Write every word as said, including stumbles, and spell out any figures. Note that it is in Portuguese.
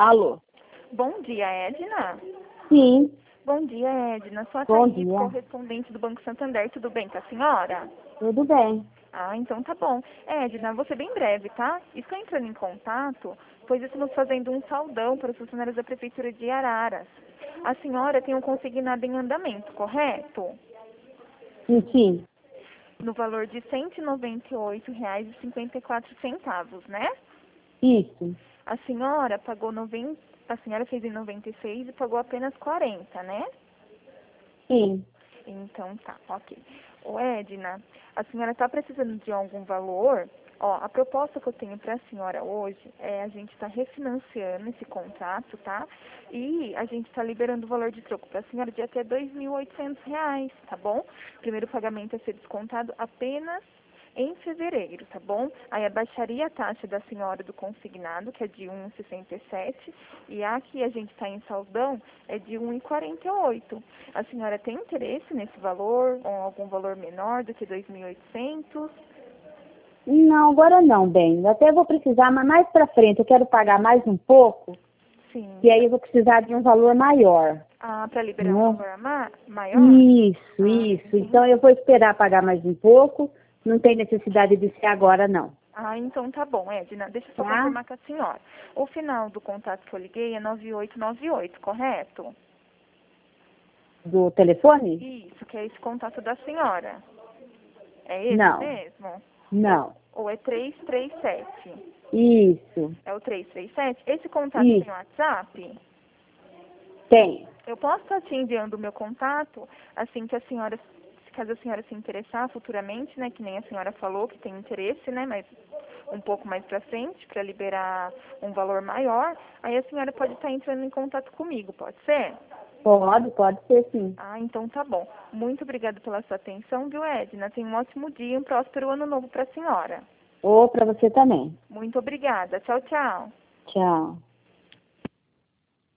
Alô? Bom dia, Edna. Sim, Bom dia, Edna. Sou a bom Thaís, dia. correspondente do Banco Santander. Tudo bem com a senhora? Tudo bem. Ah, então tá bom. Edna, vou ser bem breve, tá? Estou entrando em contato, pois estamos fazendo um saldão para os funcionários da Prefeitura de Araras. A senhora tem um consignado em andamento, correto? Sim, sim. No valor de cento e noventa e oito reais e cinquenta e quatro centavos, né? Isso. A senhora pagou noventa, a senhora fez em noventa e seis e pagou apenas quarenta, né? Sim. Então tá, ok. Ô Edna, a senhora está precisando de algum valor? Ó, a proposta que eu tenho para a senhora hoje é a gente está refinanciando esse contrato, tá? E a gente está liberando o valor de troco para a senhora de até dois mil e oitocentos reais, tá bom? Primeiro pagamento a ser descontado apenas em fevereiro, tá bom? Aí abaixaria a taxa da senhora do consignado, que é de um vírgula sessenta e sete, e a que a gente está em saldão é de um vírgula quarenta e oito. A senhora tem interesse nesse valor, ou algum valor menor do que dois mil e oitocentos? Não, agora não, bem. Eu até vou precisar, mas mais pra frente eu quero pagar mais um pouco, Sim. e aí eu vou precisar de um valor maior. Ah, para liberar Né? um valor ma maior? Isso, Ah, isso. entendi. Então eu vou esperar pagar mais um pouco. Não tem necessidade de ser agora, não. Ah, então tá bom, Edna. Deixa eu só Tá? confirmar com a senhora. O final do contato que eu liguei é nove oito nove oito, correto? Do telefone? Isso, que é esse contato da senhora. É esse Não, mesmo? não. Ou é três três sete? Isso, É o três três sete? Esse contato isso. tem WhatsApp? Tem. Eu posso estar te enviando o meu contato, assim que a senhora, caso a senhora se interessar futuramente, né, que nem a senhora falou que tem interesse, né, mas um pouco mais pra frente, para liberar um valor maior, aí a senhora pode estar entrando em contato comigo, pode ser? Pode, pode ser sim. Ah, então tá bom. Muito obrigada pela sua atenção, viu, Edna? Tenha um ótimo dia e um próspero ano novo para a senhora. Ou pra você também. Muito obrigada. Tchau, tchau. Tchau.